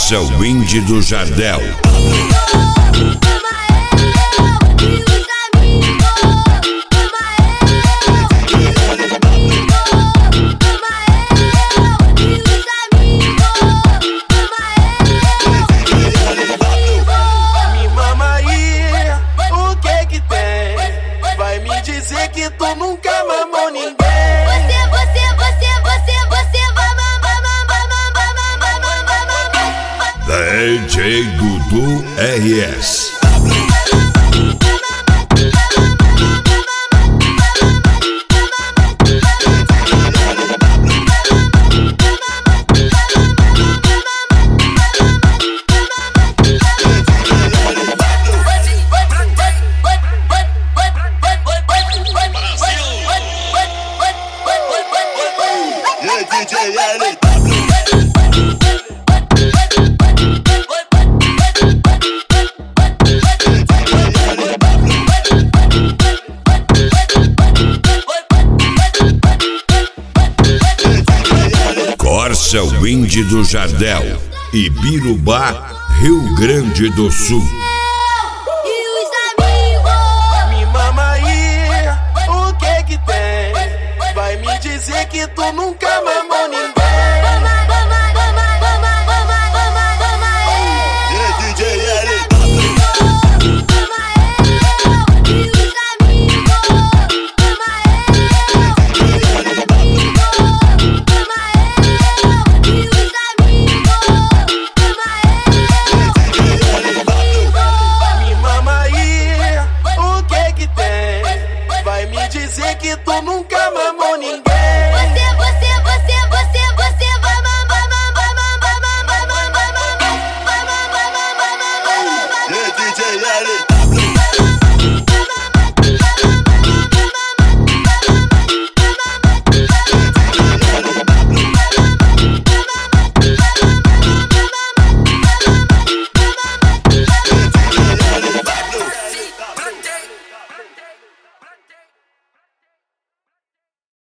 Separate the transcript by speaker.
Speaker 1: Corsa Wind do Jardel.
Speaker 2: Dizer que tu nunca mamou ninguém.
Speaker 1: DJ Dudu RS.
Speaker 2: DJ LW.
Speaker 1: Corsa Wind do Jardel, Ibirubá, Rio Grande do Sul.
Speaker 2: E os amigos? Me mama aí, o que tem? Vai me dizer que tu nunca mamou ninguém. Dizer que tu nunca mamou ninguém. Você vai mamar. DJ LW.